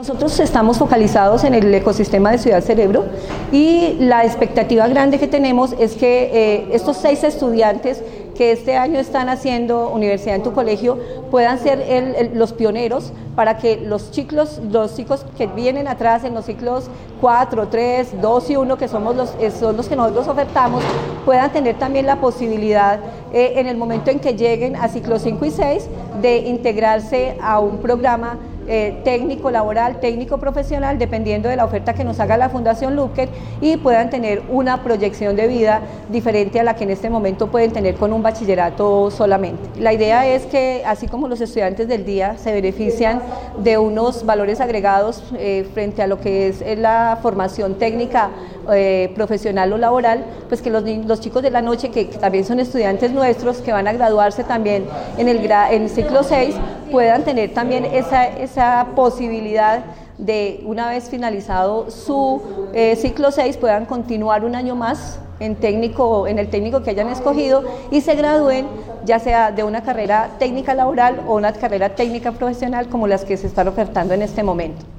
Nosotros estamos focalizados en el ecosistema de Ciudad Cerebro y la expectativa grande que tenemos es que estos 6 estudiantes que este año están haciendo Universidad en tu Colegio puedan ser los pioneros para que los chicos que vienen atrás en los ciclos 4, 3, 2 y 1, que son los que nosotros ofertamos, puedan tener también la posibilidad en el momento en que lleguen a ciclos 5 y 6 de integrarse a un programa técnico laboral, técnico profesional, dependiendo de la oferta que nos haga la Fundación Luker, y puedan tener una proyección de vida diferente a la que en este momento pueden tener con un bachillerato solamente. La idea es que, así como los estudiantes del día se benefician de unos valores agregados frente a lo que es la formación técnica, profesional o laboral, pues que los chicos de la noche, que también son estudiantes nuestros, que van a graduarse también en el ciclo 6, puedan tener también esa posibilidad de, una vez finalizado su ciclo 6, puedan continuar un año más en el técnico que hayan escogido y se gradúen ya sea de una carrera técnica laboral o una carrera técnica profesional como las que se están ofertando en este momento.